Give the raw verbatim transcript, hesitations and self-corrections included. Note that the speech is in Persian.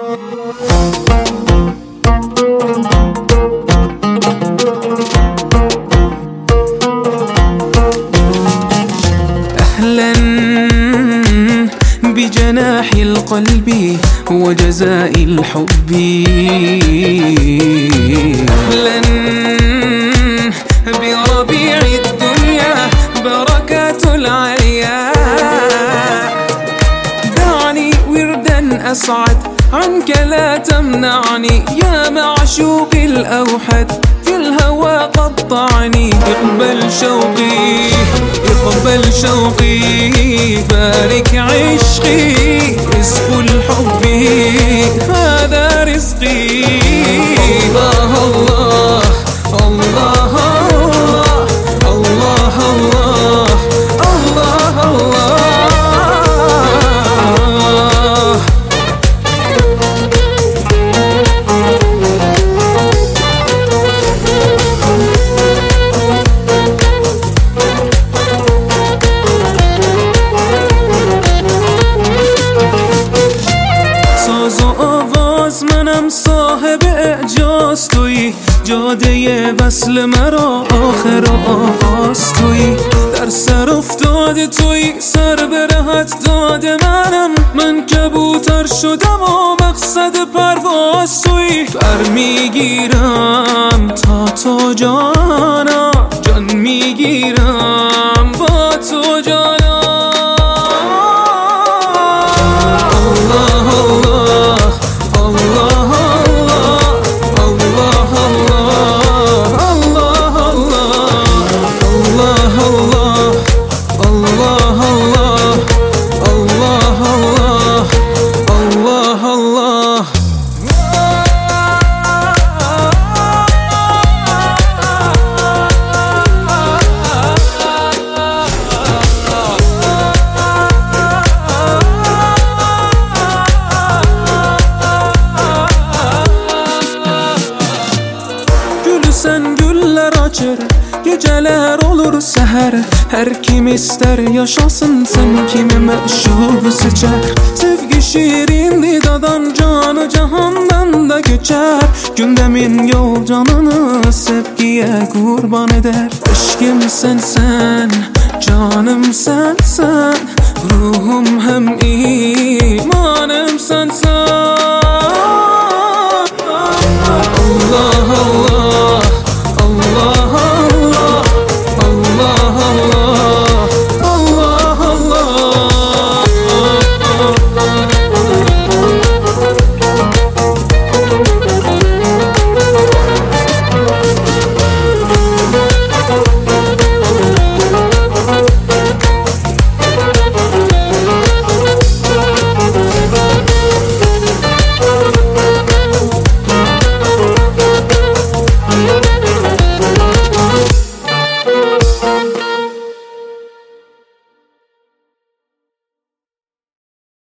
أهلا بجناح القلب وجزاء الحب، أهلا بربيع الدنيا بركات العليا. دعني وردا أصعد عنك لا تمنعني، يا معشوق الأوحد في الهوى قطعني. اقبل شوقي اقبل شوقي بارك عشقي، رزق الحب هذا رزقي. الله الله الله الله الله الله الله الله. منم صاحب اعجاز تویی، جاده وصل مرا آخر آغاز تویی. در سر افتاده تویی، سر به رهت داده منم. من کبوتر شدم و مقصد پرواز تویی. پر میگیرم تا تو جانا، جان میگیرم با تو جانا. الله الله Sen güller açır, geceler olur seher. Her kim ister yaşasın, sen kimi meşhur seçer. Sevgi şiirindir dadan, canı cahandan da geçer. Gündemin yol canını sevgiye kurban eder. Aşkım sen sen, canım sen sen, ruhum hem iman.